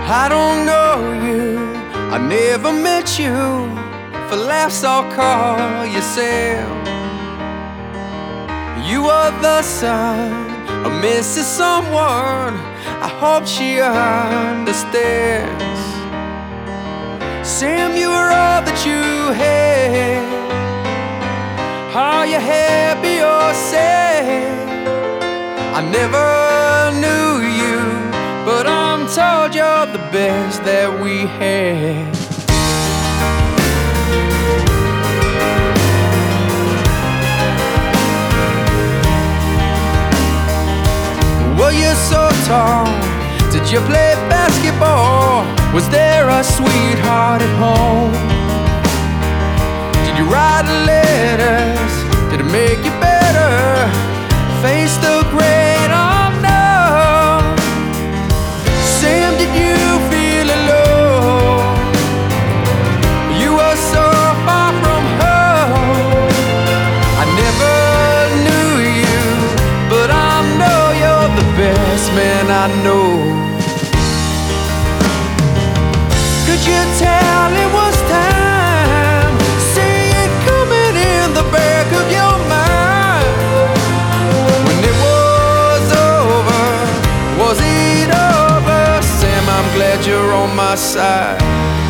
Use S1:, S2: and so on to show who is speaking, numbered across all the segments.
S1: I don't know you, I never met you. For laughs I'll call you Sam. You are the son of Mrs. Someone, I hope she understands. Sam, you were all that you had. Are you happy or sad? I never knew you, but I'm told you're the best that we had. Well, you're so tall. Did you play basketball? Was there a sweetheart at home? Did you write letters? Did it make you better? Face the great unknown. Sam, did you feel alone? You were so far from home. I never knew you, but I know you're the best man I know. Could you tell it was time? See it coming in the back of your mind. When it was over, was it over? Sam, I'm glad you're on my side.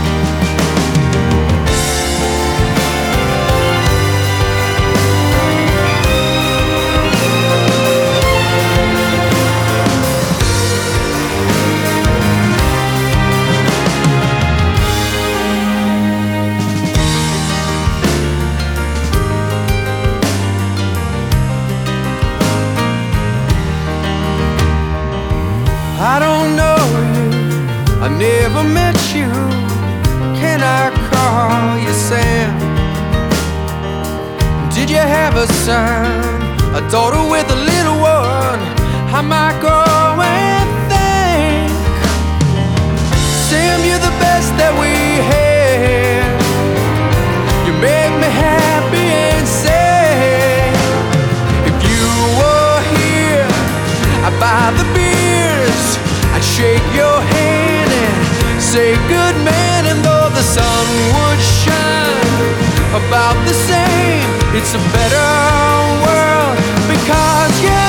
S1: I don't know you, I never met you. Can I call you Sam? Did you have a son, a daughter with a little one? I might go and think. Sam, you're the best that we had. You make me happy and sad. If you were here, I'd buy the beers, I'd shake your hand and say good man. And though the sun would shine about the same, it's a better world because you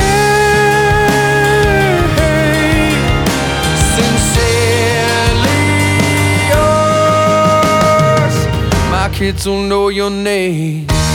S1: came. Sincerely yours, my kids will know your name.